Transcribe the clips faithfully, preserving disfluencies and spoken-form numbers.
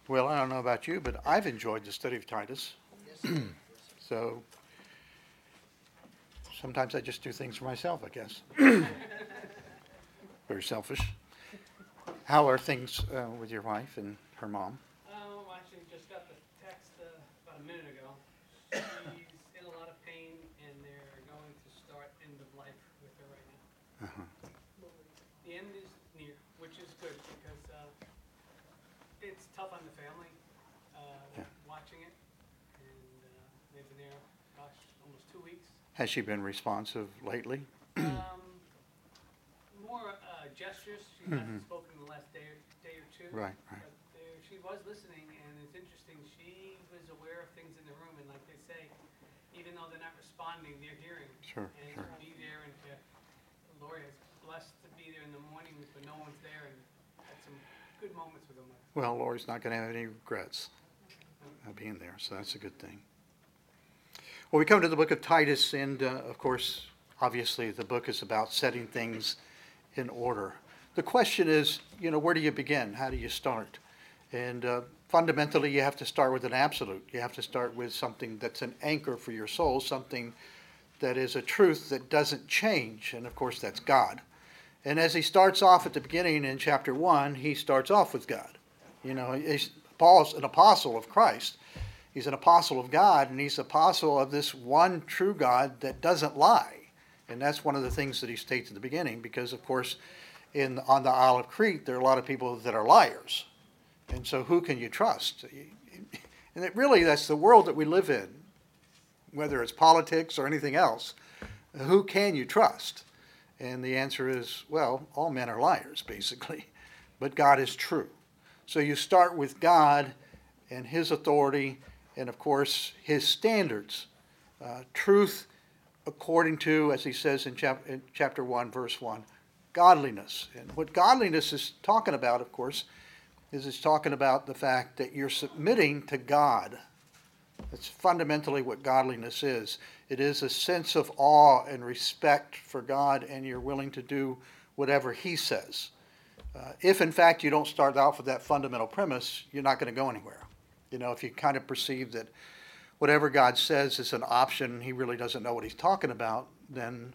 Well, I don't know about you, but I've enjoyed the study of Titus. So sometimes I just do things for myself, I guess. Very selfish. How are things uh, with your wife and her mom? Um, I actually just got the text uh, about a minute ago. She's in a lot of pain, and they're going to start end of life with her right now. Uh-huh. The end is near, which is good because uh, it's tough on the family uh, Yeah. watching it, and uh, they've been there, gosh, almost two weeks. Has she been responsive lately? Um, more uh, gestures. She hasn't Mhm. spoken the last day or, day or two. Right, right. But there, she was listening, and it's interesting. She was aware of things in the room, and like they say, even though they're not responding, they're hearing. Sure, And sure. to be there, and to, the Lord has blessed to be there in the mornings when no one's there, and had some good moments with them. Well, Lori's not going to have any regrets of being there, so that's a good thing. Well, we come to the book of Titus, and uh, of course, obviously, the book is about setting things in order. The question is, you know, where do you begin? How do you start? And uh, fundamentally, you have to start with an absolute. You have to start with something that's an anchor for your soul, something that is a truth that doesn't change, and of course, that's God. And as he starts off at the beginning in chapter one, he starts off with God. You know, he's, Paul's an apostle of Christ. He's an apostle of God, and he's an apostle of this one true God that doesn't lie. And that's one of the things that he states at the beginning, because, of course, in on the Isle of Crete, there are a lot of people that are liars. And so who can you trust? And it really, that's the world that we live in, whether it's politics or anything else. Who can you trust? And the answer is, well, all men are liars, basically. But God is true. So you start with God and his authority and, of course, his standards. Uh, truth according to, as he says in, chap- in chapter one, verse one, godliness. And what godliness is talking about, of course, is it's talking about the fact that you're submitting to God. That's fundamentally what godliness is. It is a sense of awe and respect for God, and you're willing to do whatever he says. Uh, if, in fact, you don't start out with that fundamental premise, you're not going to go anywhere. You know, if you kind of perceive that whatever God says is an option, he really doesn't know what he's talking about, then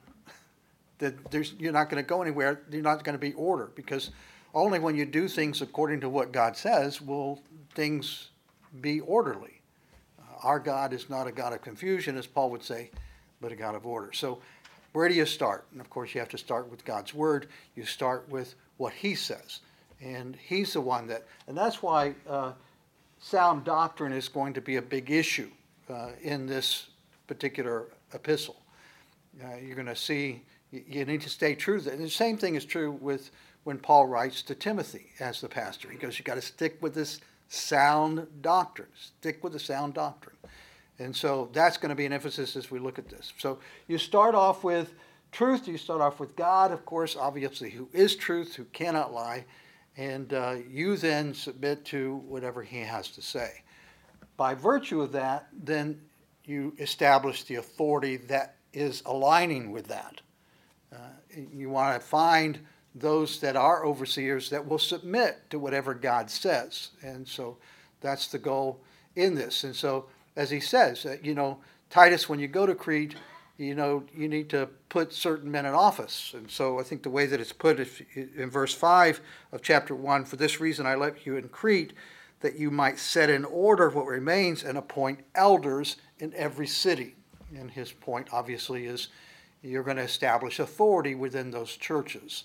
that there's, you're not going to go anywhere. You're not going to be order, because only when you do things according to what God says will things be orderly. Uh, our God is not a God of confusion, as Paul would say, but a God of order. So where do you start? And of course, you have to start with God's word. You start with what he says. And he's the one that, and that's why uh, sound doctrine is going to be a big issue uh, in this particular epistle. Uh, you're going to see, you, you need to stay true. And the same thing is true with when Paul writes to Timothy as the pastor. He goes, you got to stick with this sound doctrine. Stick with the sound doctrine. And so that's going to be an emphasis as we look at this. So you start off with truth. You start off with God, of course, obviously, who is truth, who cannot lie. And uh, you then submit to whatever he has to say. By virtue of that, then you establish the authority that is aligning with that. Uh, you want to find those that are overseers that will submit to whatever God says. And so that's the goal in this. And so, as he says, uh, you know, Titus, when you go to Crete, you know, you need to put certain men in office. And so I think the way that it's put if, in verse five of chapter one, for this reason I left you in Crete, that you might set in order what remains and appoint elders in every city. And his point, obviously, is you're going to establish authority within those churches.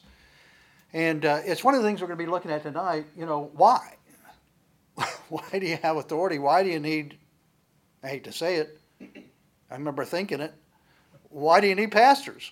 And uh, it's one of the things we're going to be looking at tonight. You know, why? Why do you have authority? Why do you need, I hate to say it, I remember thinking it, why do you need pastors?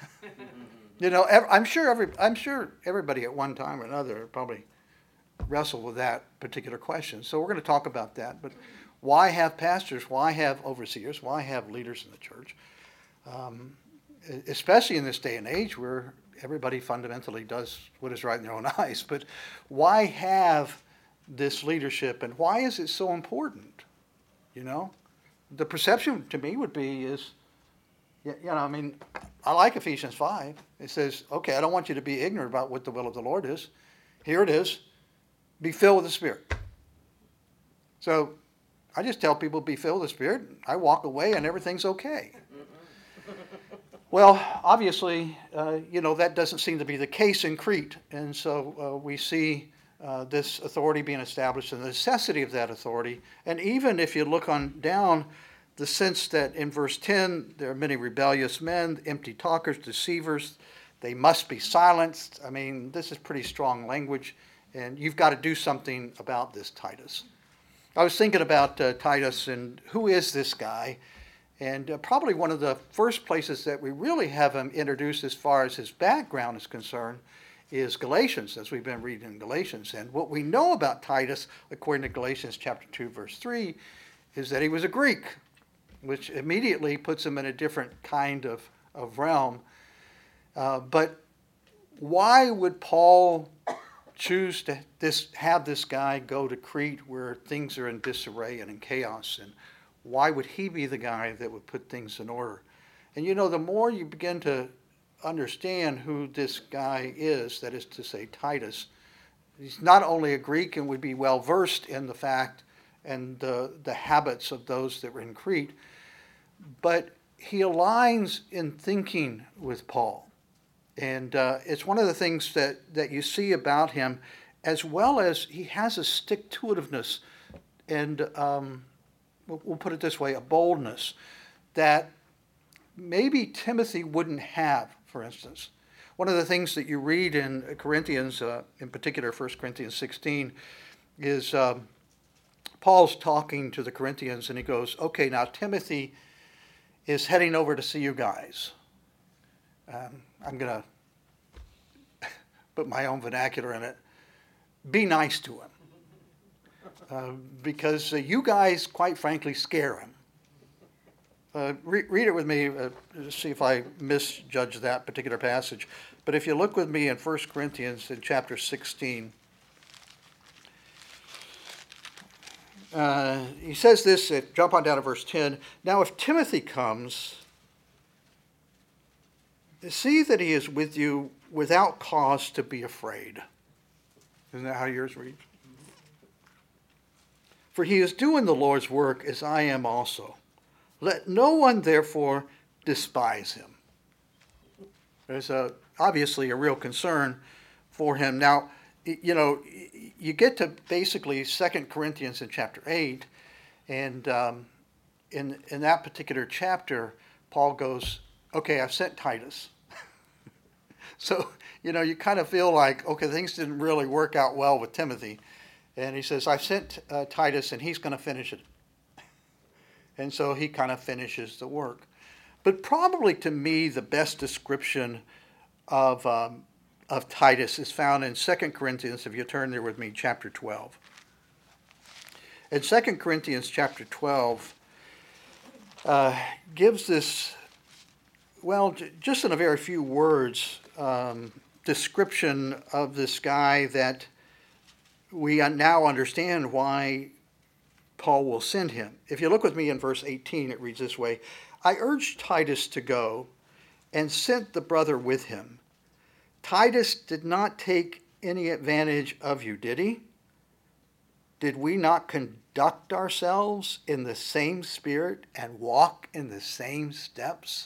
You know, I'm sure every I'm sure everybody at one time or another probably wrestled with that particular question. So we're going to talk about that. But why have pastors? Why have overseers? Why have leaders in the church? Um, especially in this day and age where everybody fundamentally does what is right in their own eyes. But why have this leadership, and why is it so important? You know, the perception to me would be is, you know, I mean, I like Ephesians five. It says, okay, I don't want you to be ignorant about what the will of the Lord is. Here it is. Be filled with the Spirit. So I just tell people be filled with the Spirit. I walk away and everything's okay. Well, obviously, uh, you know, that doesn't seem to be the case in Crete. And so uh, we see uh, this authority being established and the necessity of that authority. And even if you look on down, the sense that in verse ten, there are many rebellious men, empty talkers, deceivers. They must be silenced. I mean, this is pretty strong language. And you've got to do something about this, Titus. I was thinking about uh, Titus and who is this guy? And uh, probably one of the first places that we really have him introduced as far as his background is concerned is Galatians, as we've been reading in Galatians. And what we know about Titus, according to Galatians chapter two, verse three, is that he was a Greek, which immediately puts him in a different kind of, of realm. Uh, but why would Paul choose to this have this guy go to Crete where things are in disarray and in chaos? And why would he be the guy that would put things in order? And you know, the more you begin to understand who this guy is, that is to say Titus, he's not only a Greek and would be well versed in the fact and the, the habits of those that were in Crete, but he aligns in thinking with Paul. And uh, it's one of the things that, that you see about him, as well as he has a stick-to-itiveness and um, we'll put it this way, a boldness that maybe Timothy wouldn't have, for instance. One of the things that you read in Corinthians, uh, in particular First Corinthians sixteen, is um, Paul's talking to the Corinthians and he goes, okay, now Timothy is heading over to see you guys. Um, I'm going to put my own vernacular in it. Be nice to him. Uh, because uh, you guys, quite frankly, scare him. Uh, re- read it with me, uh, to see if I misjudge that particular passage. But if you look with me in First Corinthians in chapter sixteen, uh, he says this, uh, jump on down to verse ten. Now if Timothy comes, see that he is with you without cause to be afraid. Isn't that how yours reads? For he is doing the Lord's work as I am also. Let no one therefore despise him. There's a, obviously a real concern for him. Now, you know, you get to basically Second Corinthians in chapter eight, and um, in, in that particular chapter, Paul goes, okay, I've sent Titus. So, you know, you kind of feel like, okay, things didn't really work out well with Timothy. And he says, I've sent uh, Titus, and he's going to finish it. And so he kind of finishes the work. But probably to me, the best description of, um, of Titus is found in Second Corinthians, if you turn there with me, chapter twelve. In Second Corinthians chapter twelve, uh, gives this, well, j- just in a very few words, um, description of this guy that we now understand why Paul will send him. If you look with me in verse eighteen, it reads this way, I urged Titus to go and sent the brother with him. Titus did not take any advantage of you, did he? Did we not conduct ourselves in the same spirit and walk in the same steps?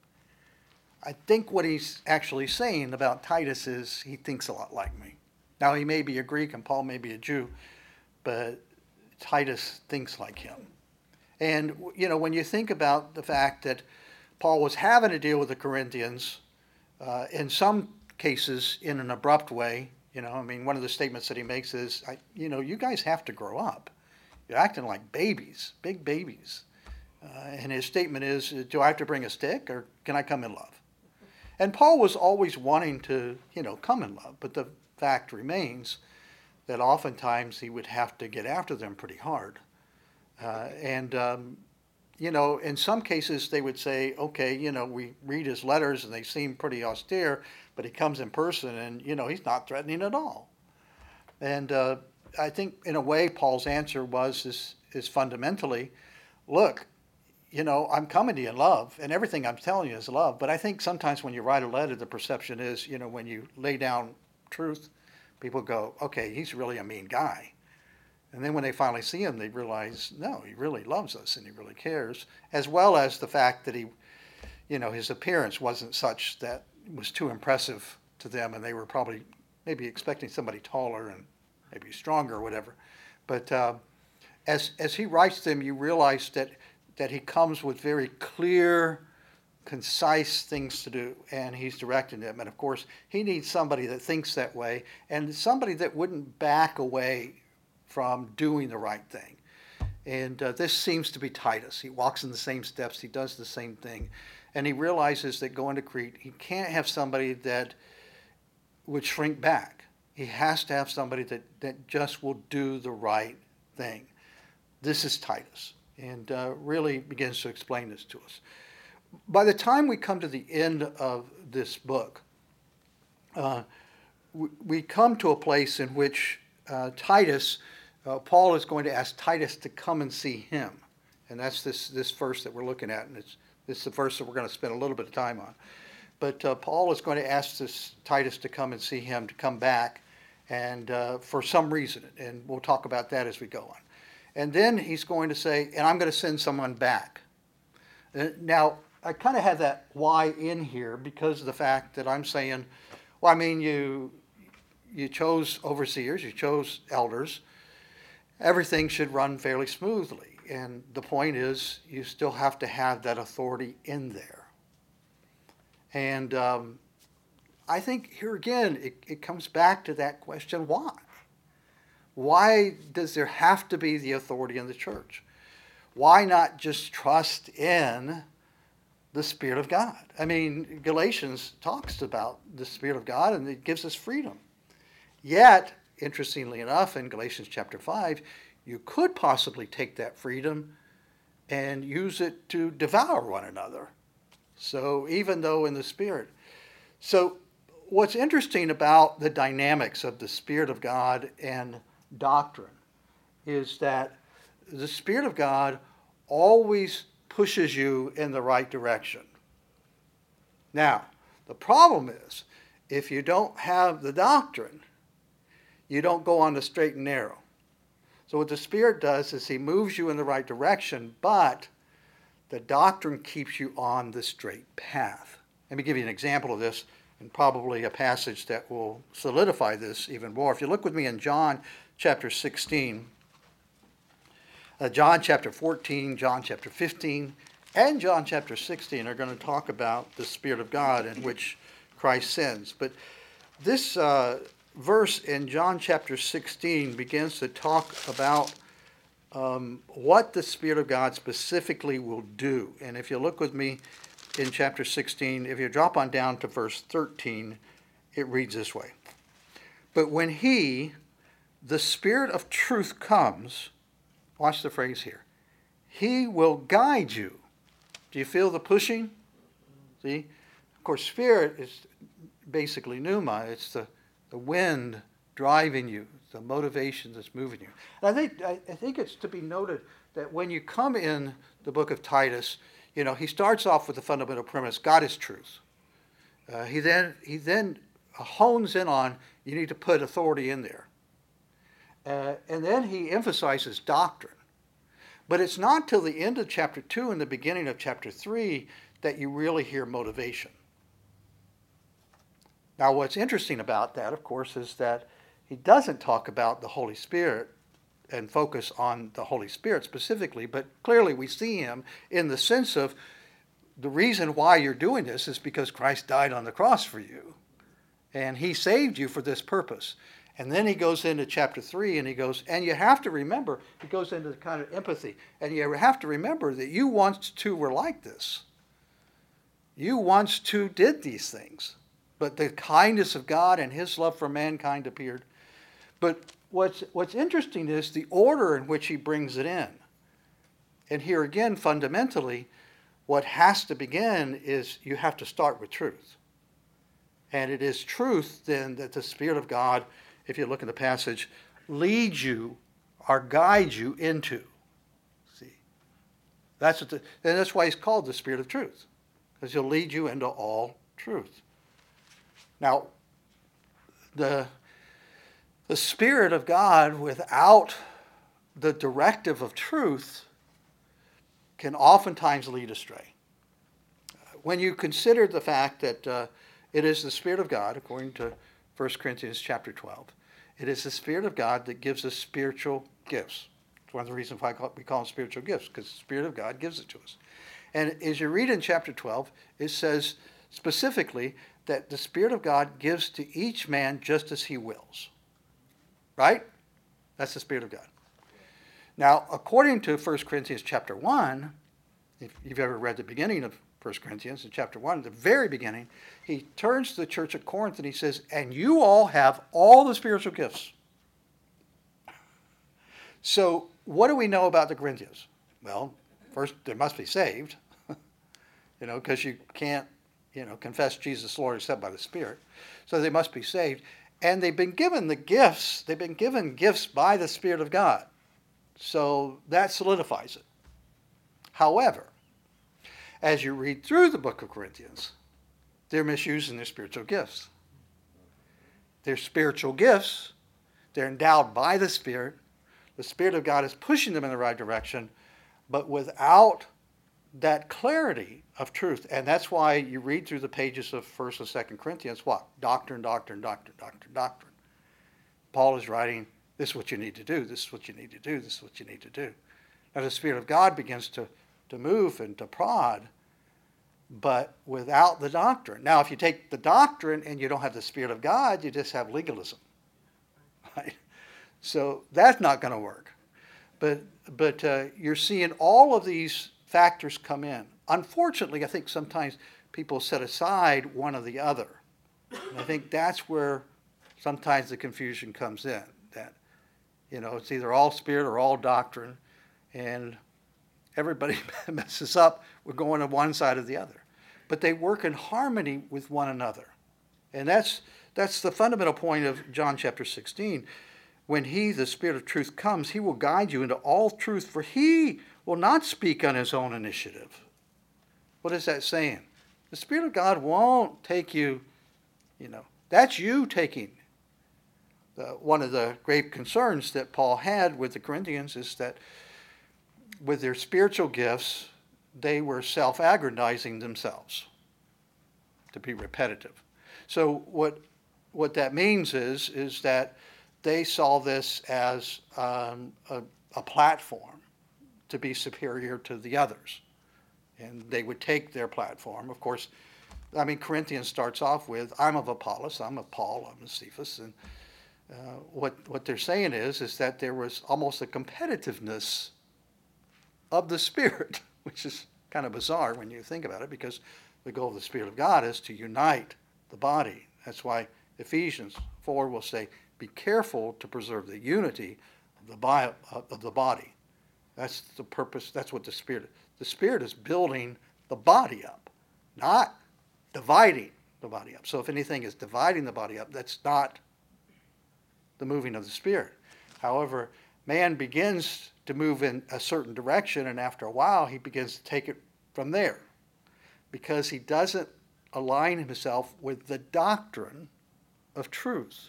I think what he's actually saying about Titus is he thinks a lot like me. Now, he may be a Greek and Paul may be a Jew, but Titus thinks like him. And, you know, when you think about the fact that Paul was having to deal with the Corinthians, uh, in some cases in an abrupt way, you know, I mean, one of the statements that he makes is, I, you know, you guys have to grow up. You're acting like babies, big babies. Uh, and his statement is, do I have to bring a stick or can I come in love? And Paul was always wanting to, you know, come in love, but the fact remains that oftentimes he would have to get after them pretty hard. Uh, and, um, you know, in some cases they would say, okay, you know, we read his letters and they seem pretty austere, but he comes in person and, you know, he's not threatening at all. And uh, I think in a way Paul's answer was is, is fundamentally, look, you know, I'm coming to you in love, and everything I'm telling you is love. But I think sometimes when you write a letter, the perception is, you know, when you lay down truth, people go, okay, he's really a mean guy. And then when they finally see him, they realize, no, he really loves us and he really cares, as well as the fact that he, you know, his appearance wasn't such that was too impressive to them, and they were probably maybe expecting somebody taller and maybe stronger or whatever. But uh, as as he writes them, you realize that that he comes with very clear, concise things to do, and he's directing them. And of course, he needs somebody that thinks that way, and somebody that wouldn't back away from doing the right thing. And uh, this seems to be Titus. He walks in the same steps. He does the same thing. And he realizes that going to Crete, he can't have somebody that would shrink back. He has to have somebody that, that just will do the right thing. This is Titus, and uh, really begins to explain this to us. By the time we come to the end of this book, uh, we, we come to a place in which uh, Titus, uh, Paul is going to ask Titus to come and see him. And that's this, this verse that we're looking at, and it's, this is the verse that we're going to spend a little bit of time on. But uh, Paul is going to ask this Titus to come and see him, to come back, and uh, for some reason, and we'll talk about that as we go on. And then he's going to say, and I'm going to send someone back. Uh, now, I kind of have that why in here because of the fact that I'm saying, well, I mean, you you chose overseers, you chose elders. Everything should run fairly smoothly. And the point is, you still have to have that authority in there. And um, I think here again, it, it comes back to that question, why? Why does there have to be the authority in the church? Why not just trust in the Spirit of God? I mean, Galatians talks about the Spirit of God and it gives us freedom. Yet, interestingly enough, in Galatians chapter five, you could possibly take that freedom and use it to devour one another. So even though in the Spirit. So what's interesting about the dynamics of the Spirit of God and doctrine is that the Spirit of God always pushes you in the right direction. Now, the problem is, if you don't have the doctrine, you don't go on the straight and narrow. So what the Spirit does is he moves you in the right direction, but the doctrine keeps you on the straight path. Let me give you an example of this, and probably a passage that will solidify this even more. If you look with me in John chapter sixteen, uh, John chapter fourteen, John chapter fifteen, and John chapter sixteen are going to talk about the Spirit of God in which Christ sends. But this uh, verse in John chapter sixteen begins to talk about um, what the Spirit of God specifically will do. And if you look with me in chapter sixteen, if you drop on down to verse thirteen, it reads this way. But when he, the Spirit of truth, comes, watch the phrase here, he will guide you. Do you feel the pushing? See? Of course, Spirit is basically pneuma. It's the, the wind driving you, the motivation that's moving you. And I think, I, I think it's to be noted that when you come in the book of Titus, you know, he starts off with the fundamental premise, God is truth. Uh, he then he then hones in on, you need to put authority in there. Uh, and then he emphasizes doctrine. But it's not till the end of chapter two and the beginning of chapter three that you really hear motivation. Now, what's interesting about that, of course, is that he doesn't talk about the Holy Spirit and focus on the Holy Spirit specifically, but clearly we see him in the sense of the reason why you're doing this is because Christ died on the cross for you. And he saved you for this purpose. And then he goes into chapter three and he goes, and you have to remember, he goes into the kind of empathy, and you have to remember that you once too were like this. You once too did these things. But the kindness of God and his love for mankind appeared. But what's, what's interesting is the order in which he brings it in. And here again, fundamentally, what has to begin is you have to start with truth. And it is truth then that the Spirit of God, if you look in the passage, leads you or guides you into. See, that's what the, and that's why he's called the Spirit of Truth, because he'll lead you into all truth. Now, the the Spirit of God without the directive of truth can oftentimes lead astray. When you consider the fact that uh, it is the Spirit of God, according to First Corinthians chapter twelve, it is the Spirit of God that gives us spiritual gifts. It's one of the reasons why we call them spiritual gifts, because the Spirit of God gives it to us. And as you read in chapter twelve, it says specifically that the Spirit of God gives to each man just as he wills. Right? That's the Spirit of God. Now, according to First Corinthians chapter one, if you've ever read the beginning of First Corinthians in chapter one, at the very beginning, he turns to the church at Corinth and he says, and you all have all the spiritual gifts. So what do we know about the Corinthians? Well, first, they must be saved, you know, because you can't, you know, confess Jesus Lord except by the Spirit. So they must be saved. And they've been given the gifts. They've been given gifts by the Spirit of God. So that solidifies it. However, as you read through the book of Corinthians, they're misusing their spiritual gifts. Their spiritual gifts, they're endowed by the Spirit. The Spirit of God is pushing them in the right direction, but without that clarity of truth. And that's why you read through the pages of First and Second Corinthians, what? Doctrine, doctrine, doctrine, doctrine, doctrine. Paul is writing, this is what you need to do, this is what you need to do, this is what you need to do. Now the Spirit of God begins to, to move and to prod, but without the doctrine. Now if you take the doctrine and you don't have the Spirit of God, you just have legalism. Right? So that's not going to work. But, but uh, you're seeing all of these factors come in. Unfortunately, I think sometimes people set aside one or the other. And I think that's where sometimes the confusion comes in. That, you know, it's either all spirit or all doctrine, and everybody messes up. We're going to one side or the other. But they work in harmony with one another. And that's that's the fundamental point of John chapter sixteen. When he, the Spirit of truth, comes, he will guide you into all truth, for he will not speak on his own initiative. What is that saying? The Spirit of God won't take you, you know, that's you taking. The, one of the great concerns that Paul had with the Corinthians is that with their spiritual gifts, they were self-aggrandizing themselves, to be repetitive. So what what that means is, is that they saw this as um, a, a platform to be superior to the others. And they would take their platform. Of course, I mean, Corinthians starts off with, I'm of Apollos, I'm of Paul, I'm of Cephas. And uh, what, what they're saying is, is that there was almost a competitiveness of the Spirit, which is kind of bizarre when you think about it, because the goal of the Spirit of God is to unite the body. That's why Ephesians four will say, be careful to preserve the unity of the, bio, of the body. That's the purpose. That's what the Spirit, the Spirit is building the body up, not dividing the body up. So if anything is dividing the body up, that's not the moving of the Spirit. However, man begins to move in a certain direction, and after a while, he begins to take it from there because he doesn't align himself with the doctrine of truth.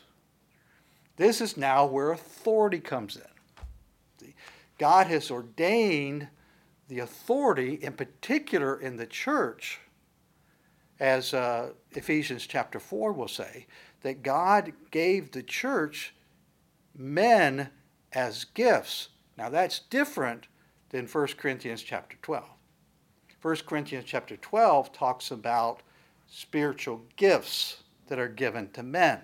This is now where authority comes in. God has ordained the authority, in particular in the church, as uh, Ephesians chapter four will say, that God gave the church men as gifts. Now that's different than First Corinthians chapter twelve. First Corinthians chapter twelve talks about spiritual gifts that are given to men.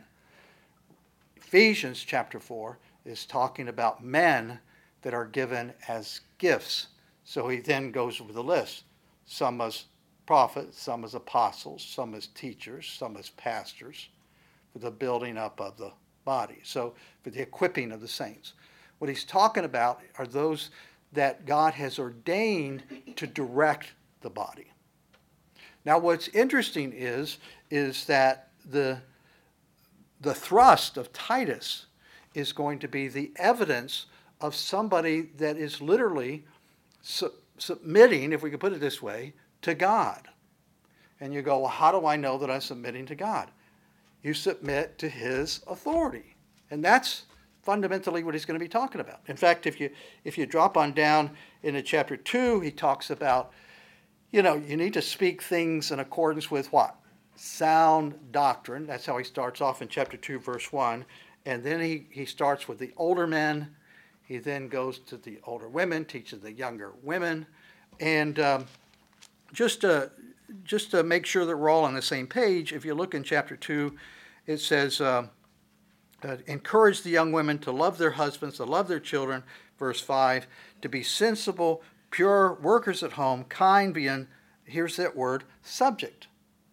Ephesians chapter four is talking about men that are given as gifts. So he then goes with a list. Some as prophets, some as apostles, some as teachers, some as pastors, for the building up of the body. So for the equipping of the saints. What he's talking about are those that God has ordained to direct the body. Now what's interesting is, is that the The thrust of Titus is going to be the evidence of somebody that is literally su- submitting, if we could put it this way, to God. And you go, well, how do I know that I'm submitting to God? You submit to his authority. And that's fundamentally what he's going to be talking about. In fact, if you if you drop on down into chapter two, he talks about, you know, you need to speak things in accordance with what? Sound doctrine. That's how he starts off in chapter two, verse one. And then he, he starts with the older men. He then goes to the older women, teaches the younger women. And um, just, to, just to make sure that we're all on the same page, if you look in chapter two, it says, uh, uh, encourage the young women to love their husbands, to love their children. Verse five, to be sensible, pure, workers at home, kind, being, here's that word, subject.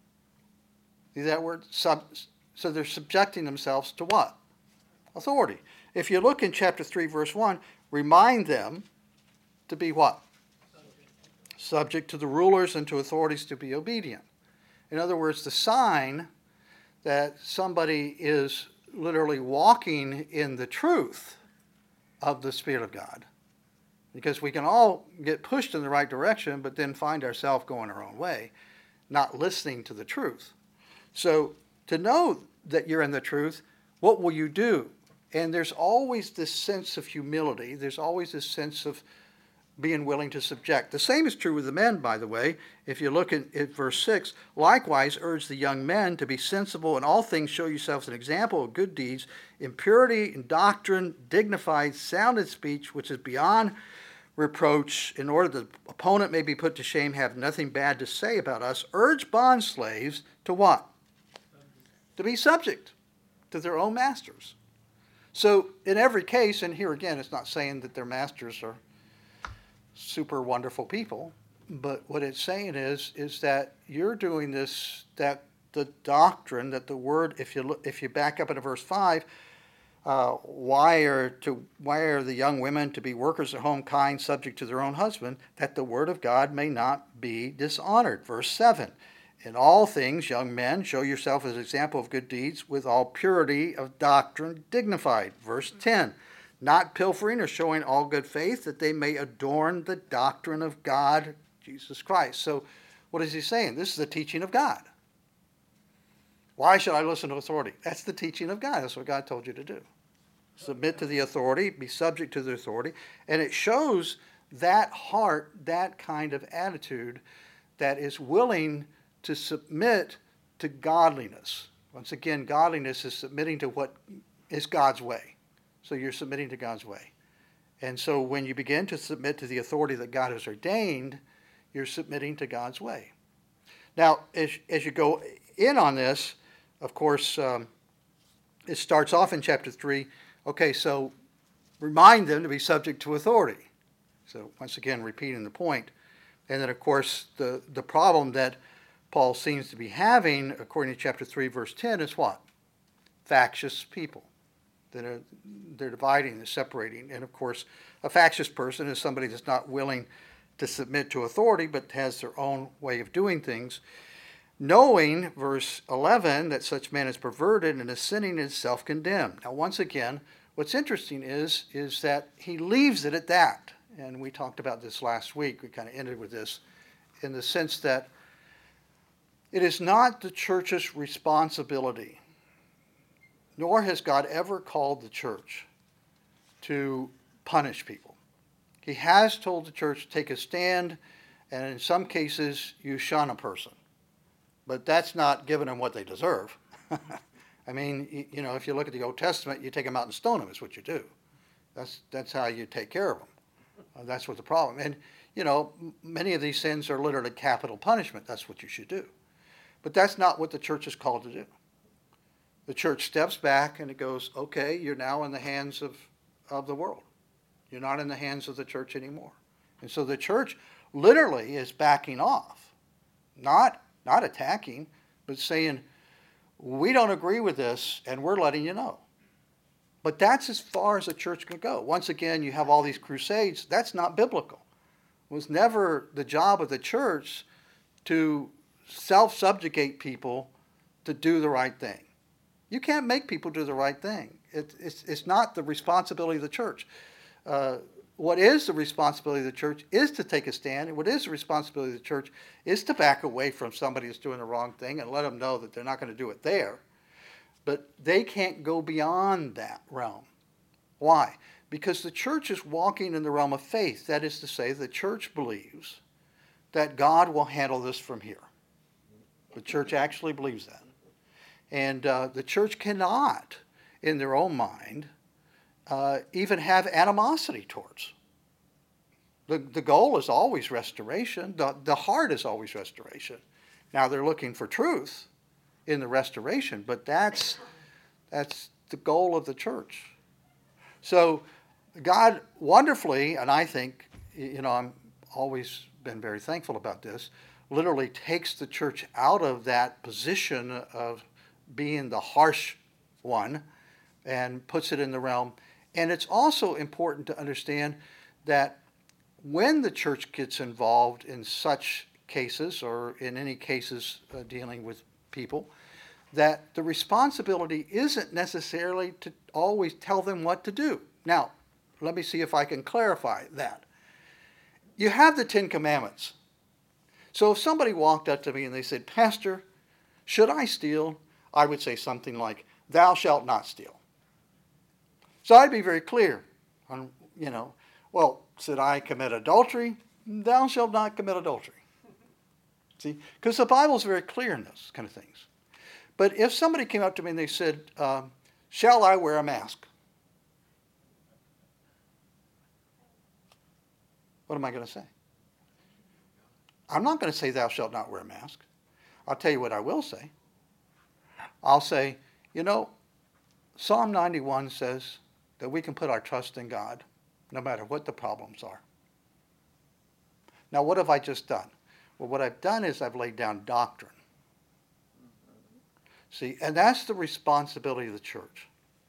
See that word? Sub, so they're subjecting themselves to what? Authority. If you look in chapter three, verse one, remind them to be what? Subject to the rulers and to authorities, to be obedient. In other words, the sign that somebody is literally walking in the truth of the Spirit of God. Because we can all get pushed in the right direction, but then find ourselves going our own way, not listening to the truth. So to know that you're in the truth, what will you do? And there's always this sense of humility. There's always this sense of being willing to subject. The same is true with the men, by the way. If you look at, at verse six, likewise urge the young men to be sensible in all things, show yourselves an example of good deeds, in purity, in doctrine, dignified, sound in speech, which is beyond reproach, in order that the opponent may be put to shame, have nothing bad to say about us. Urge bond slaves to what? To be subject to their own masters. So in every case, and here again, it's not saying that their masters are super wonderful people, but what it's saying is, is that you're doing this, that the doctrine, that the word, if you look, if you back up into verse five, uh, why are to why are the young women to be workers at home, kind, subject to their own husband, that the word of God may not be dishonored. Verse seven, in all things, young men, show yourself as an example of good deeds, with all purity of doctrine dignified. Verse ten, not pilfering or showing all good faith, that they may adorn the doctrine of God, Jesus Christ. So what is he saying? This is the teaching of God. Why should I listen to authority? That's the teaching of God. That's what God told you to do. Submit to the authority, be subject to the authority. And it shows that heart, that kind of attitude that is willing to submit to godliness. Once again, godliness is submitting to what is God's way. So you're submitting to God's way. And so when you begin to submit to the authority that God has ordained, you're submitting to God's way. Now, as, as you go in on this, of course, um, it starts off in chapter three. Okay, so remind them to be subject to authority. So once again, repeating the point. And then, of course, the, the problem that Paul seems to be having, according to chapter three, verse ten, is what? Factious people. That are, they're dividing and separating. And, of course, a factious person is somebody that's not willing to submit to authority but has their own way of doing things. Knowing, verse eleven, that such man is perverted and is sinning and self-condemned. Now, once again, what's interesting is, is that he leaves it at that. And we talked about this last week. We kind of ended with this in the sense that it is not the church's responsibility, nor has God ever called the church to punish people. He has told the church to take a stand, and in some cases, you shun a person. But that's not giving them what they deserve. I mean, you know, if you look at the Old Testament, you take them out and stone them is what you do. That's, that's how you take care of them. Uh, that's what the problem. And, you know, many of these sins are literally capital punishment. That's what you should do. But that's not what the church is called to do. The church steps back and it goes, okay, you're now in the hands of, of the world. You're not in the hands of the church anymore. And so the church literally is backing off, not, not attacking, but saying, we don't agree with this and we're letting you know. But that's as far as the church can go. Once again, you have all these crusades. That's not biblical. It was never the job of the church to self-subjugate people to do the right thing. You can't make people do the right thing. It, it's, it's not the responsibility of the church. Uh, what is the responsibility of the church is to take a stand, and what is the responsibility of the church is to back away from somebody who's doing the wrong thing and let them know that they're not going to do it there. But they can't go beyond that realm. Why? Because the church is walking in the realm of faith. That is to say, the church believes that God will handle this from here. The church actually believes that. And uh, the church cannot, in their own mind, uh, even have animosity towards. The, the goal is always restoration. The, the heart is always restoration. Now they're looking for truth in the restoration, but that's, that's the goal of the church. So God wonderfully, and I think, you know, I'm always been very thankful about this, literally takes the church out of that position of being the harsh one and puts it in the realm. And it's also important to understand that when the church gets involved in such cases, or in any cases uh, dealing with people, that the responsibility isn't necessarily to always tell them what to do. Now, let me see if I can clarify that. You have the Ten Commandments. So if somebody walked up to me and they said, Pastor, should I steal? I would say something like, thou shalt not steal. So I'd be very clear on, you know, well, should I commit adultery? Thou shalt not commit adultery. See, because the Bible's very clear in those kind of things. But if somebody came up to me and they said, uh, shall I wear a mask? What am I going to say? I'm not going to say thou shalt not wear a mask. I'll tell you what I will say. I'll say, you know, Psalm ninety-one says that we can put our trust in God no matter what the problems are. Now, what have I just done? Well, what I've done is I've laid down doctrine. See, and that's the responsibility of the church.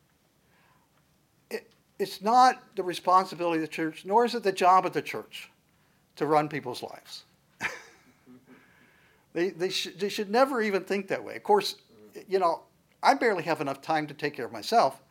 It, it's not the responsibility of the church, nor is it the job of the church to run people's lives. they, they, sh- they should never even think that way. Of course, you know, I barely have enough time to take care of myself,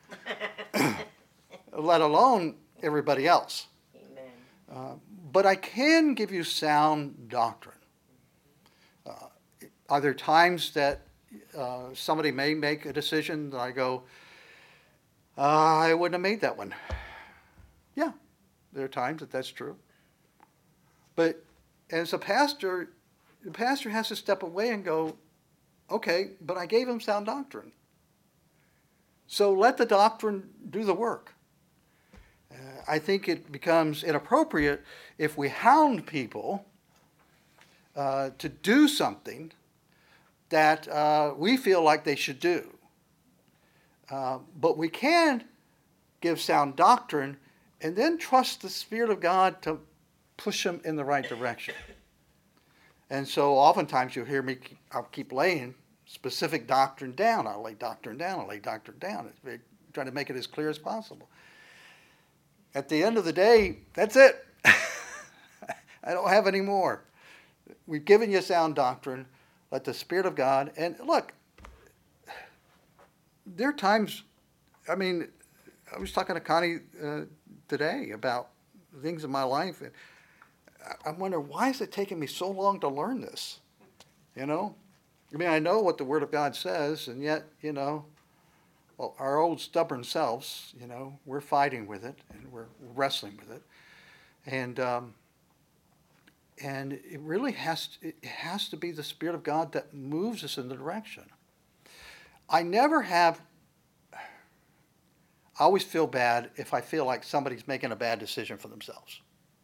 let alone everybody else. Amen. Uh, but I can give you sound doctrine. Uh, are there times that uh, somebody may make a decision that I go, uh, I wouldn't have made that one? Yeah, there are times that that's true. But as a pastor, the pastor has to step away and go, okay, but I gave him sound doctrine. So let the doctrine do the work. Uh, I think it becomes inappropriate if we hound people uh, to do something that uh, we feel like they should do. Uh, but we can give sound doctrine and then trust the Spirit of God to push them in the right direction. And so oftentimes you'll hear me, keep, I'll keep laying specific doctrine down. I'll lay doctrine down, I'll lay doctrine down. It's very, trying to make it as clear as possible. At the end of the day, that's it. I don't have any more. We've given you sound doctrine. Let the Spirit of God, and look, there are times, I mean, I was talking to Connie uh, today about things in my life, and I wonder, why is it taking me so long to learn this? You know? I mean, I know what the Word of God says, and yet, you know, well, our old stubborn selves, you know, we're fighting with it, and we're wrestling with it. And um, and it really has to, it has to be the Spirit of God that moves us in the direction. I never have, I always feel bad if I feel like somebody's making a bad decision for themselves.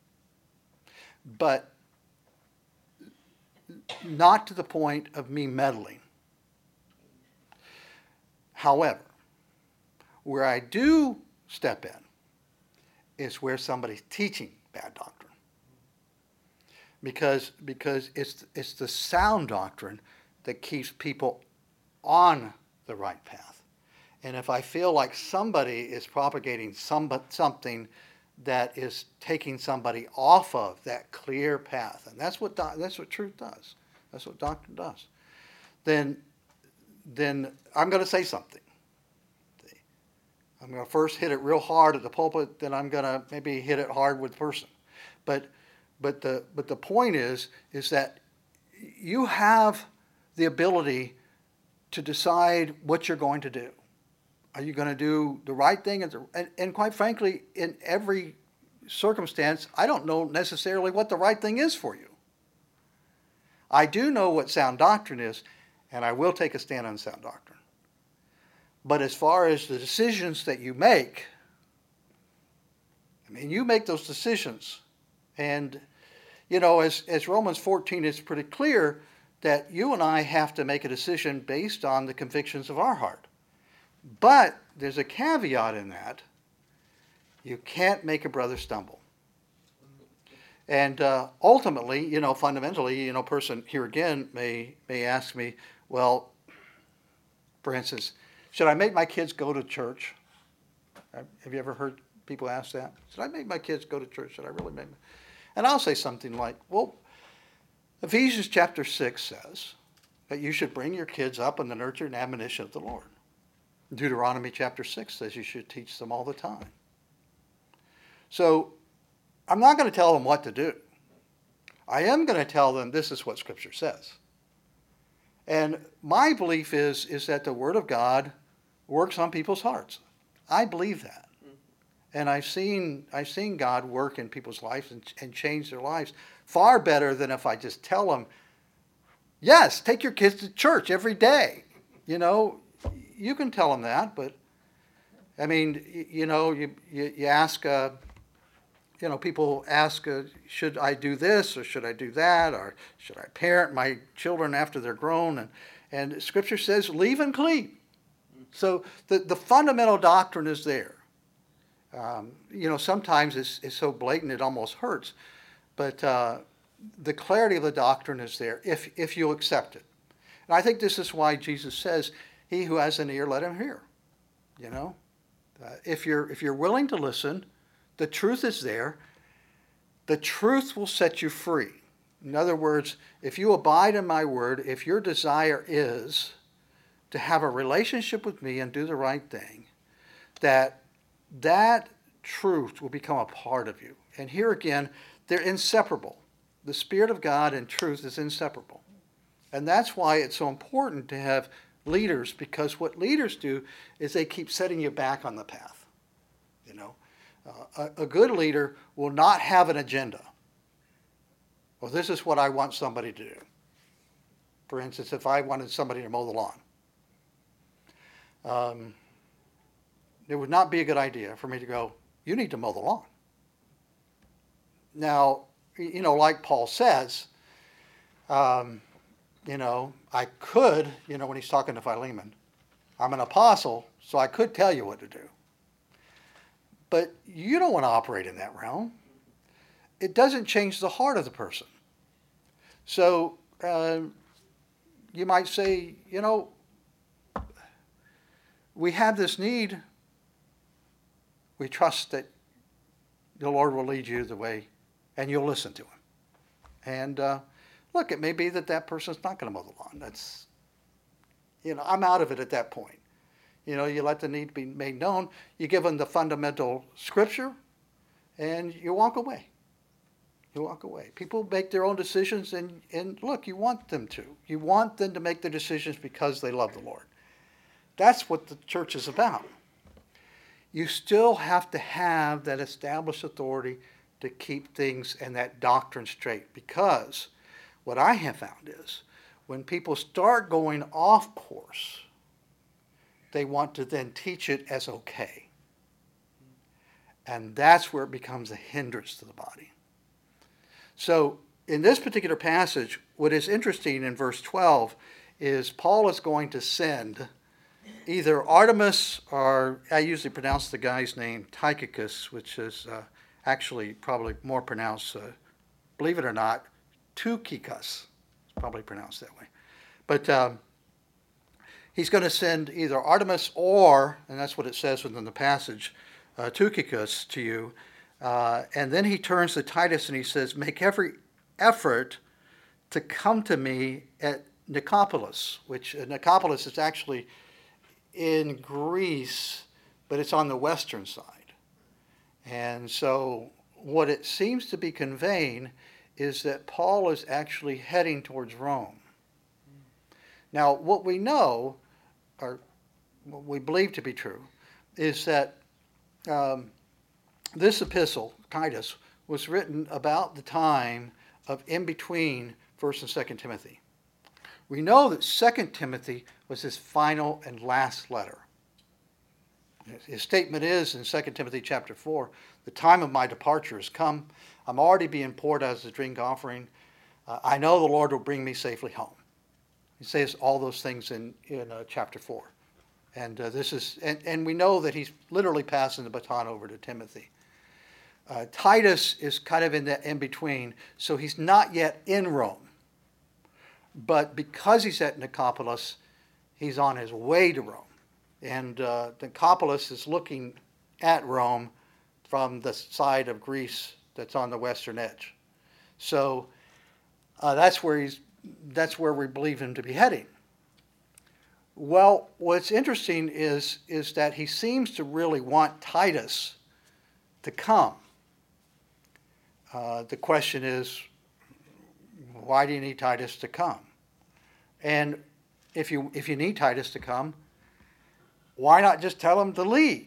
But not to the point of me meddling. However, where I do step in is where somebody's teaching bad doctrine. Because, because it's, it's the sound doctrine that keeps people on the right path. And if I feel like somebody is propagating some, something that is taking somebody off of that clear path, and that's what that's what truth does. That's what doctrine does. Then, then I'm going to say something. I'm going to first hit it real hard at the pulpit, then I'm going to maybe hit it hard with the person. But, but the but the point is is that you have the ability to decide what you're going to do. Are you going to do the right thing? And, and, and quite frankly, in every circumstance, I don't know necessarily what the right thing is for you. I do know what sound doctrine is, and I will take a stand on sound doctrine. But as far as the decisions that you make, I mean, you make those decisions. And, you know, as, as Romans fourteen is pretty clear, that you and I have to make a decision based on the convictions of our heart. But there's a caveat in that. You can't make a brother stumble. And uh, ultimately, you know, fundamentally, you know, a person here again may may ask me, well, for instance, should I make my kids go to church? Have you ever heard people ask that? Should I make my kids go to church? Should I really make them? And I'll say something like, well, Ephesians chapter six says that you should bring your kids up in the nurture and admonition of the Lord. Deuteronomy chapter six says you should teach them all the time. So I'm not going to tell them what to do. I am going to tell them this is what Scripture says. And my belief is, is that the Word of God works on people's hearts. I believe that. And I've seen I've seen God work in people's lives and, and change their lives far better than if I just tell them, yes, take your kids to church every day. You know, you can tell them that, but I mean, you, you know, you, you, you ask, uh, you know, people ask, uh, should I do this or should I do that? Or should I parent my children after they're grown? And, and Scripture says, leave and clean. So the, the fundamental doctrine is there. Um, you know, sometimes it's, it's so blatant it almost hurts. But uh, the clarity of the doctrine is there if, if you accept it. And I think this is why Jesus says, he who has an ear, let him hear. You know, uh, if you're if you're willing to listen, the truth is there. The truth will set you free. In other words, if you abide in my word, if your desire is to have a relationship with me and do the right thing, that that truth will become a part of you. And here again, they're inseparable. The Spirit of God and truth is inseparable. And that's why it's so important to have leaders, because what leaders do is they keep setting you back on the path. You know, uh, a, a good leader will not have an agenda. Well, this is what I want somebody to do. For instance, if I wanted somebody to mow the lawn, um, it would not be a good idea for me to go, you need to mow the lawn. Now, you know, like Paul says, um, you know, I could, you know, when he's talking to Philemon, I'm an apostle, so I could tell you what to do. But you don't want to operate in that realm. It doesn't change the heart of the person. So uh, you might say, you know, we have this need. We trust that the Lord will lead you the way, and you'll listen to him. And uh, look, it may be that that person's not going to mow the lawn. That's, you know, I'm out of it at that point. You know, you let the need be made known. You give them the fundamental scripture, and you walk away. You walk away. People make their own decisions, and, and look, you want them to. You want them to make the decisions because they love the Lord. That's what the church is about. You still have to have that established authority to keep things and that doctrine straight, because what I have found is when people start going off course, they want to then teach it as okay. And that's where it becomes a hindrance to the body. So in this particular passage, what is interesting in verse twelve is Paul is going to send either Artemas, or I usually pronounce the guy's name Tychicus, which is uh, actually probably more pronounced, uh, believe it or not, Tukikos. It's probably pronounced that way. But um, he's going to send either Artemas or, and that's what it says within the passage, uh, Tukikos to you. Uh, and then he turns to Titus and he says, make every effort to come to me at Nicopolis, which uh, Nicopolis is actually in Greece, but it's on the western side. And so what it seems to be conveying is that Paul is actually heading towards Rome. Now, what we know, or what we believe to be true, is that um, this epistle, Titus, was written about the time of in between First and Second Timothy. We know that Second Timothy was his final and last letter. His statement is in Second Timothy chapter four, the time of my departure has come. I'm already being poured out as a drink offering. Uh, I know the Lord will bring me safely home. He says all those things in, in uh, chapter four. And uh, this is, and, and we know that he's literally passing the baton over to Timothy. Uh, Titus is kind of in that in between, so he's not yet in Rome. But because he's at Nicopolis, he's on his way to Rome. And uh, Nicopolis is looking at Rome from the side of Greece that's on the western edge. So uh, that's where he's. That's where we believe him to be heading. Well, what's interesting is is that he seems to really want Titus to come. Uh, the question is, why do you need Titus to come? And if you if you need Titus to come, why not just tell him to leave?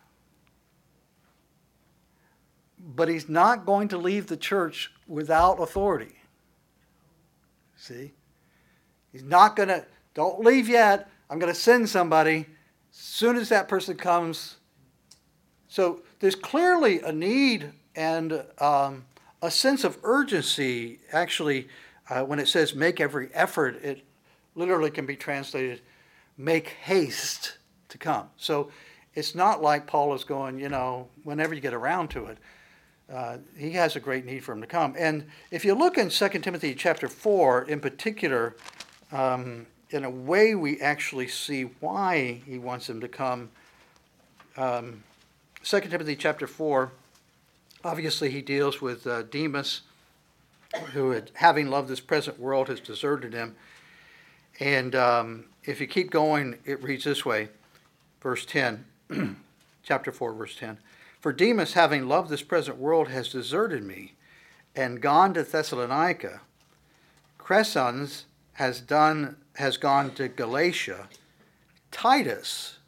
But he's not going to leave the church without authority. See? He's not going to, don't leave yet. I'm going to send somebody. As soon as that person comes. So there's clearly a need and um, a sense of urgency. Actually, uh, when it says make every effort, it literally can be translated make haste to come. So it's not like Paul is going, you know, whenever you get around to it. Uh, he has a great need for him to come. And if you look in Second Timothy chapter four in particular, um, in a way we actually see why he wants him to come. Um, Second Timothy chapter four, obviously he deals with uh, Demas, who had, having loved this present world has deserted him. And um, if you keep going, it reads this way, verse ten, chapter four, verse ten. For Demas, having loved this present world, has deserted me and gone to Thessalonica. Crescens has done has gone to Galatia. Titus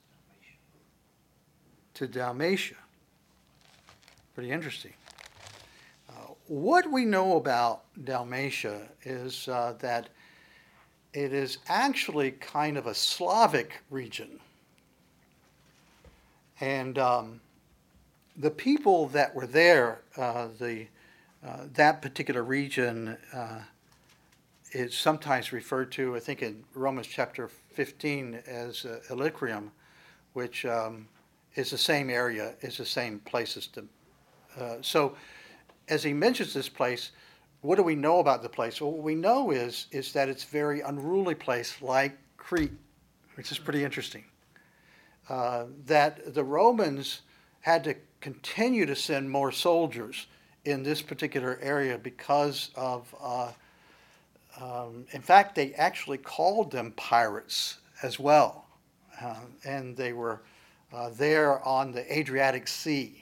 to Dalmatia. Pretty interesting. Uh, what we know about Dalmatia is uh, that it is actually kind of a Slavic region. And um, the people that were there, uh, the uh, that particular region uh, is sometimes referred to, I think in Romans chapter fifteen, as uh, Illyricum, which um, is the same area, is the same place as the. Uh, so, as he mentions this place, what do we know about the place? Well, what we know is is that it's a very unruly place, like Crete, which is pretty interesting. Uh, that the Romans had to continue to send more soldiers in this particular area because of, uh, um, in fact, they actually called them pirates as well. Uh, and they were uh, there on the Adriatic Sea.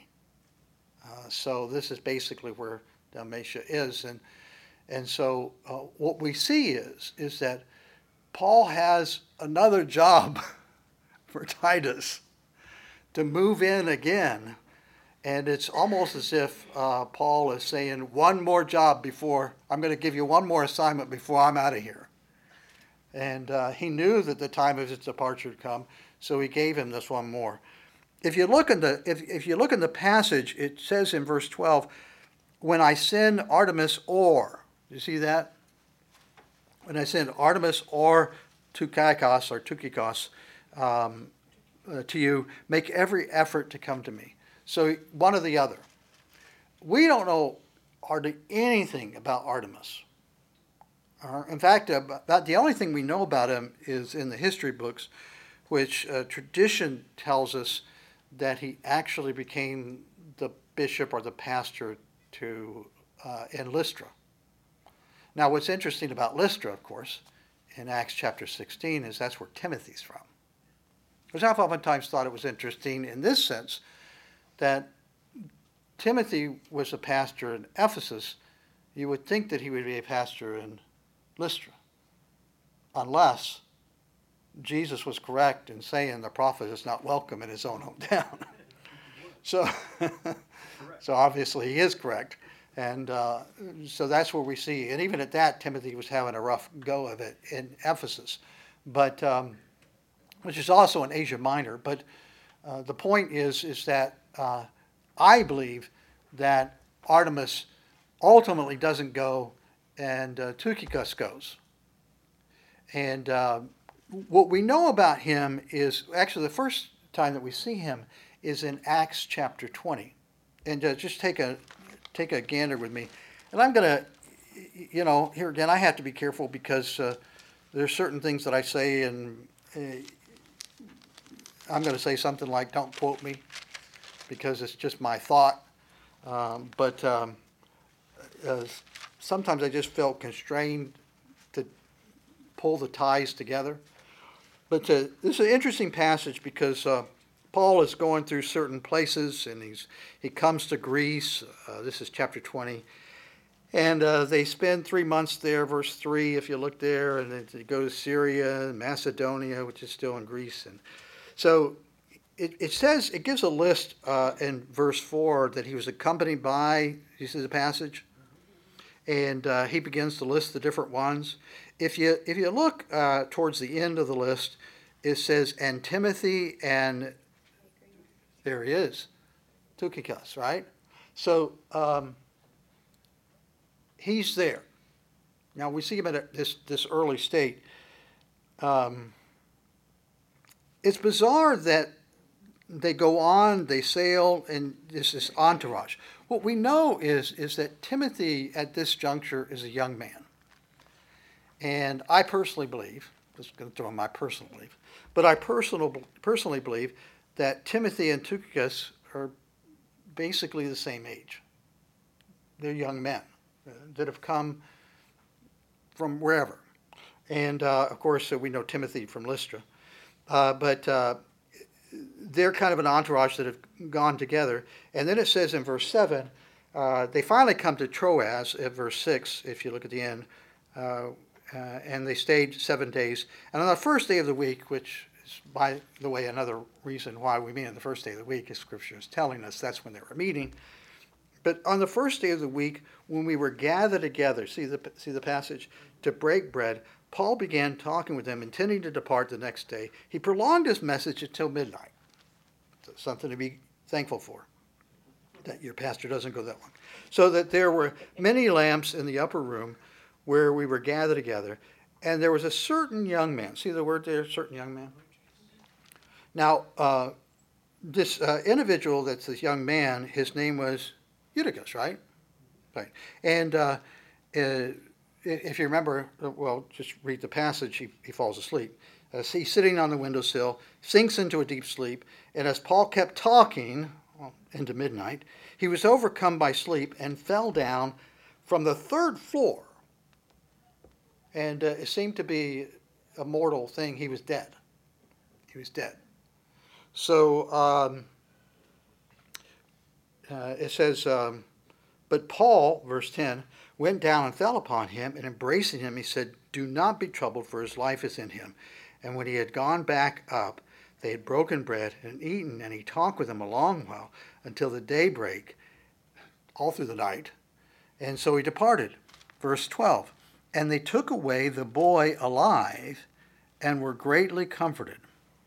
Uh, so this is basically where Dalmatia is. And, and so uh, what we see is, is that Paul has another job for Titus to move in again. And it's almost as if uh, Paul is saying, one more job before, I'm going to give you one more assignment before I'm out of here. And uh, he knew that the time of his departure had come, so he gave him this one more. If you look in the if, if you look in the passage, it says in verse twelve, when I send Artemas or, you see that? When I send Artemas or Tychicus or Tychicus um, uh, to you, make every effort to come to me. So one or the other. We don't know hardly anything about Artemas. Uh, in fact, uh, about the only thing we know about him is in the history books, which uh, tradition tells us that he actually became the bishop or the pastor to uh, in Lystra. Now, what's interesting about Lystra, of course, in Acts chapter sixteen, is that's where Timothy's from. Because I've oftentimes thought it was interesting in this sense that Timothy was a pastor in Ephesus. You would think that he would be a pastor in Lystra, unless Jesus was correct in saying the prophet is not welcome in his own hometown. so, so obviously he is correct. And uh, so that's where we see. And even at that, Timothy was having a rough go of it in Ephesus, but um, which is also in Asia Minor. But uh, the point is, is that uh, I believe that Artemas ultimately doesn't go, and uh, Tychicus goes. And uh, what we know about him is, actually the first time that we see him is in Acts chapter twenty. And uh, just take a take a gander with me. And I'm going to, you know, here again, I have to be careful because uh, there's certain things that I say, and uh, I'm going to say something like, don't quote me, because it's just my thought. Um, but um, uh, sometimes I just felt constrained to pull the ties together. But uh, this is an interesting passage because uh, Paul is going through certain places, and he's he comes to Greece. Uh, this is chapter twenty. And uh, they spend three months there, verse three, if you look there, and then they go to Syria, Macedonia, which is still in Greece. And so it, it says, it gives a list uh, in verse four that he was accompanied by, you see the passage? And uh, he begins to list the different ones. If you if you look uh, towards the end of the list, it says, and Timothy, and there he is, Tychicus, right? So um, he's there. Now we see him at a, this, this early state. Um, it's bizarre that they go on, they sail, and this is entourage. What we know is, is that Timothy at this juncture is a young man. And I personally believe, just going to throw in my personal belief, but I personal, personally believe that Timothy and Tychicus are basically the same age. They're young men uh, that have come from wherever. And uh, of course, uh, we know Timothy from Lystra. Uh, but uh, they're kind of an entourage that have gone together. And then it says in verse seven, uh, they finally come to Troas at verse six, if you look at the end. Uh, Uh, and they stayed seven days. And on the first day of the week, which is, by the way, another reason why we meet on the first day of the week, as Scripture is telling us that's when they were meeting. But on the first day of the week, when we were gathered together, see the see the passage, to break bread, Paul began talking with them, intending to depart the next day. He prolonged his message until midnight. So something to be thankful for, that your pastor doesn't go that long. So that there were many lamps in the upper room where we were gathered together, and there was a certain young man. See the word there, certain young man? Now, uh, this uh, individual that's this young man, his name was Eutychus, right? Right. And uh, uh, if you remember, well, just read the passage, he, he falls asleep. Uh, he's sitting on the windowsill, sinks into a deep sleep, and as Paul kept talking well, into midnight, he was overcome by sleep and fell down from the third floor. And uh, it seemed to be a mortal thing. He was dead. He was dead. So um, uh, it says, um, but Paul, verse ten, went down and fell upon him, and embracing him, he said, do not be troubled, for his life is in him. And when he had gone back up, they had broken bread and eaten, and he talked with them a long while until the daybreak, all through the night. And so he departed. Verse twelve. And they took away the boy alive and were greatly comforted.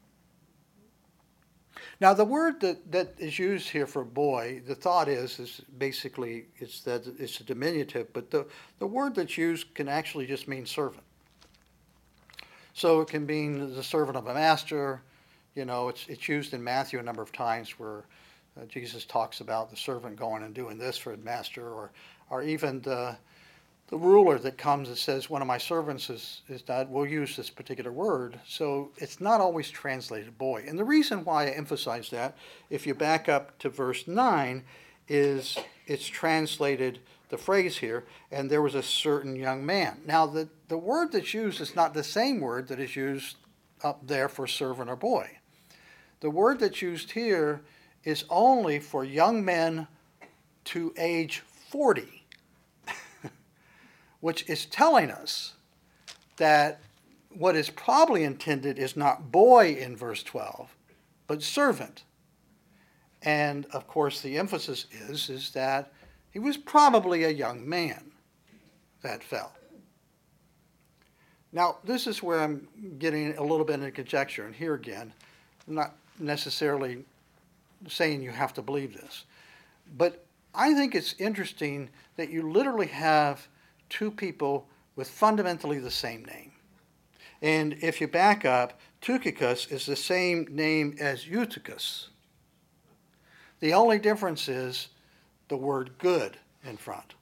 Now, the word that, that is used here for boy, the thought is, is basically it's that it's a diminutive, but the, the word that's used can actually just mean servant. So it can mean the servant of a master. You know, it's it's used in Matthew a number of times where uh, Jesus talks about the servant going and doing this for the master, or or even the The ruler that comes and says, one of my servants is, is dead, we'll use this particular word. So it's not always translated boy. And the reason why I emphasize that, if you back up to verse nine, is it's translated, the phrase here, and there was a certain young man. Now, the, the word that's used is not the same word that is used up there for servant or boy. The word that's used here is only for young men to age forty. Which is telling us that what is probably intended is not boy in verse twelve, but servant. And of course the emphasis is, is that he was probably a young man that fell. Now, this is where I'm getting a little bit into conjecture, and here again, I'm not necessarily saying you have to believe this, but I think it's interesting that you literally have two people with fundamentally the same name. And if you back up, Tychicus is the same name as Eutychus. The only difference is the word good in front.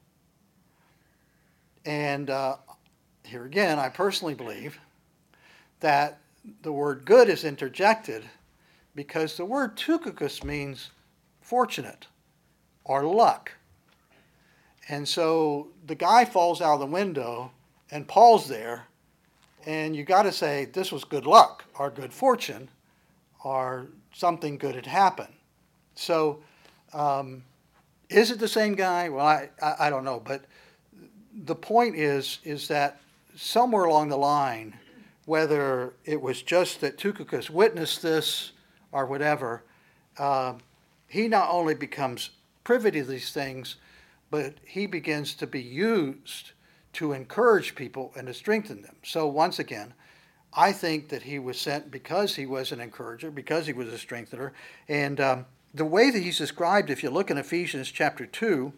And uh, here again, I personally believe that the word good is interjected because the word Tychicus means fortunate or luck. And so the guy falls out of the window and Paul's there, and you got to say this was good luck or good fortune or something good had happened. So um, is it the same guy? Well, I, I, I don't know. But the point is, is that somewhere along the line, whether it was just that Tychicus witnessed this or whatever, uh, he not only becomes privy to these things, but he begins to be used to encourage people and to strengthen them. So once again, I think that he was sent because he was an encourager, because he was a strengthener. And um, the way that he's described, if you look in Ephesians chapter two,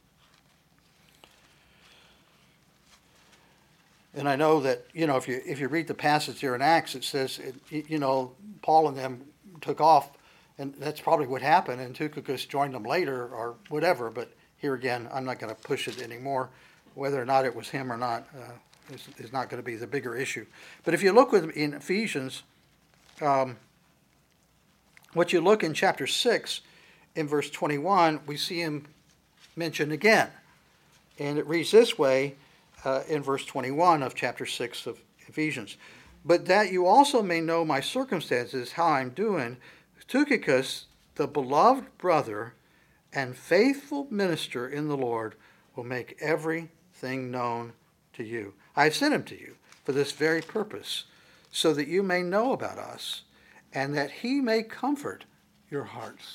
and I know that, you know, if you if you read the passage here in Acts, it says, it, you know, Paul and them took off, and that's probably what happened, and Tychicus joined them later or whatever, but here again, I'm not going to push it anymore. Whether or not it was him or not uh, is, is not going to be the bigger issue. But if you look with, in Ephesians, um, what you look in chapter six, in verse twenty-one, we see him mentioned again. And it reads this way uh, in verse twenty-one of chapter six of Ephesians. But that you also may know my circumstances, how I'm doing, Tychicus, the beloved brother and faithful minister in the Lord, will make everything known to you. I have sent him to you for this very purpose, so that you may know about us, and that he may comfort your hearts.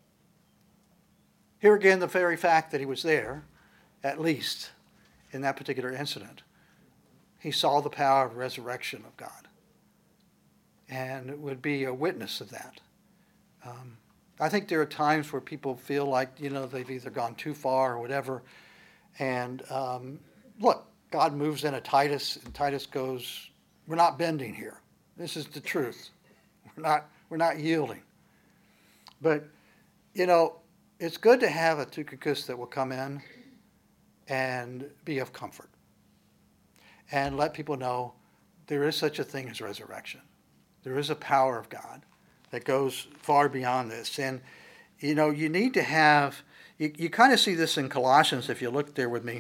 Here again, the very fact that he was there, at least in that particular incident, he saw the power of resurrection of God, and would be a witness of that. Um, I think there are times where people feel like, you know, they've either gone too far or whatever. And um, look, God moves into Titus, and Titus goes, we're not bending here. This is the truth. We're not, we're not yielding. But, you know, it's good to have a Tychicus that will come in and be of comfort and let people know there is such a thing as resurrection. There is a power of God that goes far beyond this. And, you know, you need to have, you, you kind of see this in Colossians, if you look there with me.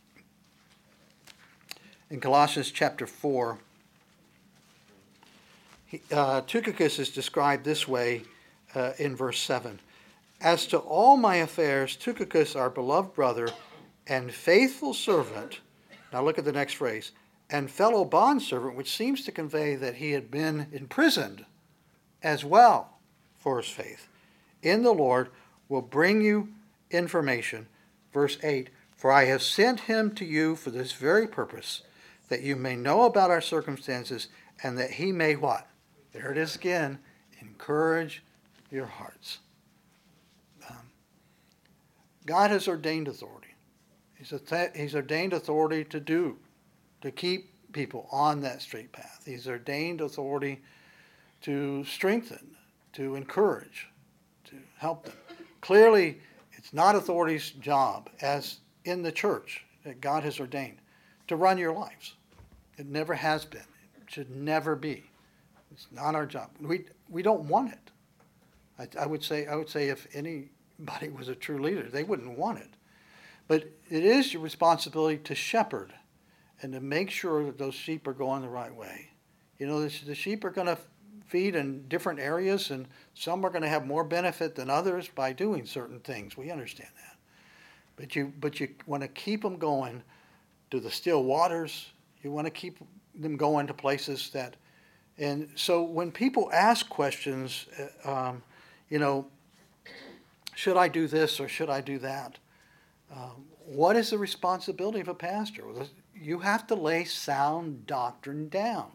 In Colossians chapter four, he, uh, Tychicus is described this way uh, in verse seven. As to all my affairs, Tychicus, our beloved brother and faithful servant, now look at the next phrase, and fellow bondservant, which seems to convey that he had been imprisoned as well for his faith in the Lord, will bring you information. Verse eight, for I have sent him to you for this very purpose, that you may know about our circumstances, and that he may what? There it is again, encourage your hearts. Um, God has ordained authority. He's, a, he's ordained authority to do, to keep people on that straight path. He's ordained authority to strengthen, to encourage, to help them. Clearly, it's not authority's job, as in the church that God has ordained, to run your lives. It never has been. It should never be. It's not our job. We we don't want it. I, I would say I would say if anybody was a true leader, they wouldn't want it. But it is your responsibility to shepherd and to make sure that those sheep are going the right way. You know, the, the sheep are going to feed in different areas, and some are going to have more benefit than others by doing certain things. We understand that. But you but you want to keep them going to the still waters. You want to keep them going to places that, and so when people ask questions, uh, um, you know, should I do this or should I do that? Um, what is the responsibility of a pastor? Well, you have to lay sound doctrine down.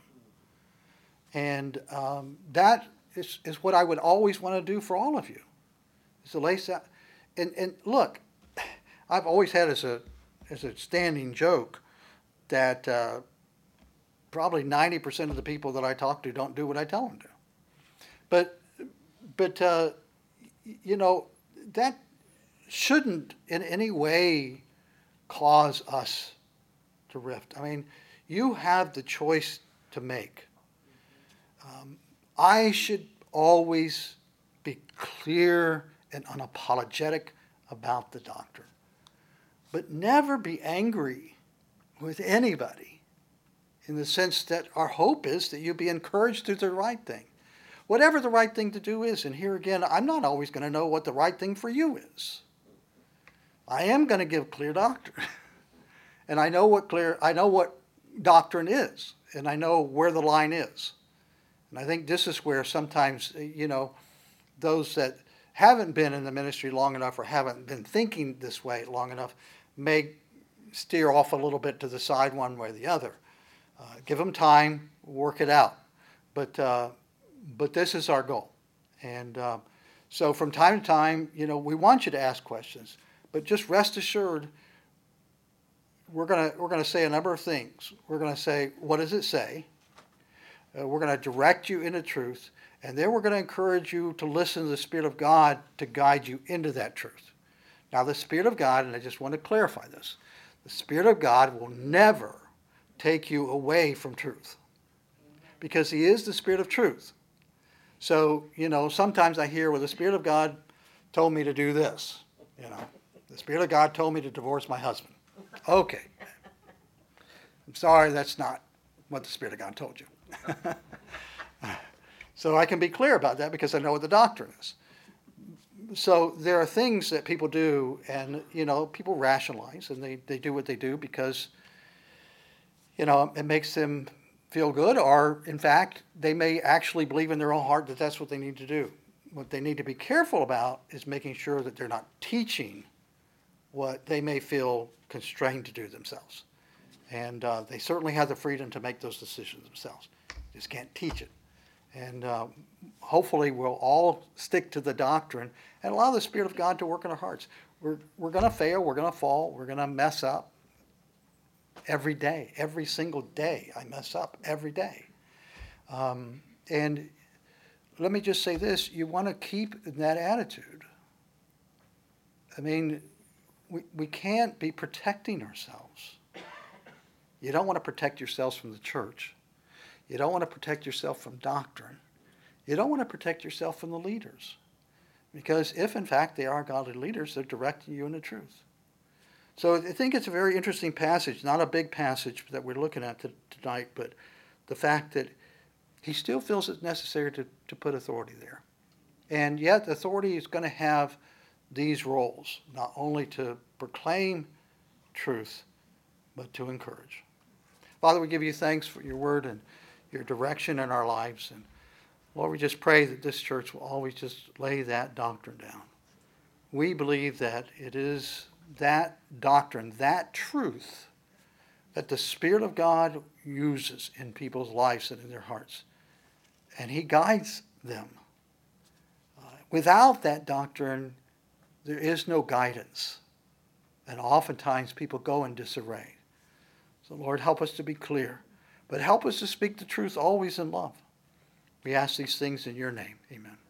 And um, that is, is what I would always want to do for all of you, is to lay sound. And, and look, I've always had as a, as a standing joke that uh, probably ninety percent of the people that I talk to don't do what I tell them to. But, but uh, you know, that shouldn't in any way cause us to rift. I mean, you have the choice to make. Um, I should always be clear and unapologetic about the doctrine, but never be angry with anybody, in the sense that our hope is that you be encouraged to do the right thing. Whatever the right thing to do is, and here again, I'm not always going to know what the right thing for you is. I am going to give clear doctrine. And I know what clear, I know what doctrine is, and I know where the line is. And I think this is where sometimes, you know, those that haven't been in the ministry long enough or haven't been thinking this way long enough may steer off a little bit to the side one way or the other. Uh, give them time, work it out. But uh, but this is our goal. And uh, so from time to time, you know, we want you to ask questions. But just rest assured, we're gonna we're gonna say a number of things. We're gonna say, what does it say? Uh, we're gonna direct you into truth, and then we're gonna encourage you to listen to the Spirit of God to guide you into that truth. Now, the Spirit of God, and I just want to clarify this, the Spirit of God will never take you away from truth, because He is the Spirit of truth. So, you know, sometimes I hear, well, the Spirit of God told me to do this, you know. The Spirit of God told me to divorce my husband. Okay. I'm sorry, that's not what the Spirit of God told you. So I can be clear about that because I know what the doctrine is. So there are things that people do, and, you know, people rationalize, and they, they do what they do because, you know, it makes them feel good, or, in fact, they may actually believe in their own heart that that's what they need to do. What they need to be careful about is making sure that they're not teaching what they may feel constrained to do themselves. And uh, they certainly have the freedom to make those decisions themselves. Just can't teach it. And uh, hopefully we'll all stick to the doctrine and allow the Spirit of God to work in our hearts. We're, we're going to fail. We're going to fall. We're going to mess up every day. Every single day I mess up every day. Um, and let me just say this. You want to keep that attitude. I mean, we, we can't be protecting ourselves. You don't want to protect yourselves from the church. You don't want to protect yourself from doctrine. You don't want to protect yourself from the leaders. Because if, in fact, they are godly leaders, they're directing you in the truth. So I think it's a very interesting passage, not a big passage that we're looking at t- tonight, but the fact that he still feels it's necessary to, to put authority there. And yet authority is going to have these roles, not only to proclaim truth, but to encourage. Father, we give you thanks for your word and your direction in our lives. And Lord, we just pray that this church will always just lay that doctrine down. We believe that it is that doctrine, that truth, that the Spirit of God uses in people's lives and in their hearts. And he guides them. Uh, without that doctrine, there is no guidance. And oftentimes people go in disarray. So Lord, help us to be clear. But help us to speak the truth always in love. We ask these things in your name. Amen.